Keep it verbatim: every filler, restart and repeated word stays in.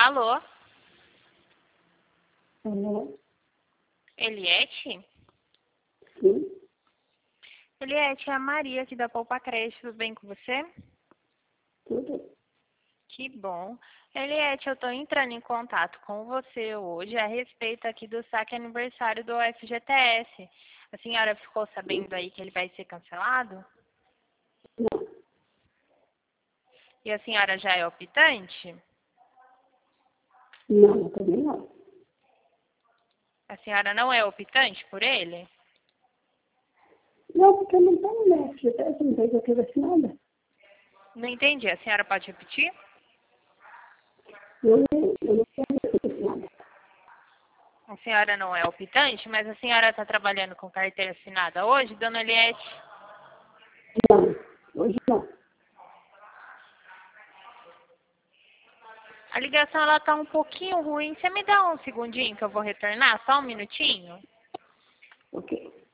Alô? Alô? Eliette? Sim? Eliette, é a Maria aqui da Poupa Creche, tudo bem com você? Tudo? Que bom. Eliette, eu estou entrando em contato com você hoje a respeito aqui do saque aniversário do F G T S. A senhora ficou sabendo aí que ele vai ser cancelado? Não. E a senhora já é optante? Não, também não. A senhora não é optante por ele? Não, porque eu não tenho né? F G T S, não tenho carteira assinada. Não entendi. A senhora pode repetir? Eu, não- eu não tenho carteira assinada. A senhora não é optante, mas a senhora está trabalhando com carteira assinada hoje, dona Eliette? Não, hoje não. A ligação ela tá um pouquinho ruim. Você me dá um segundinho que eu vou retornar? Só um minutinho? Ok.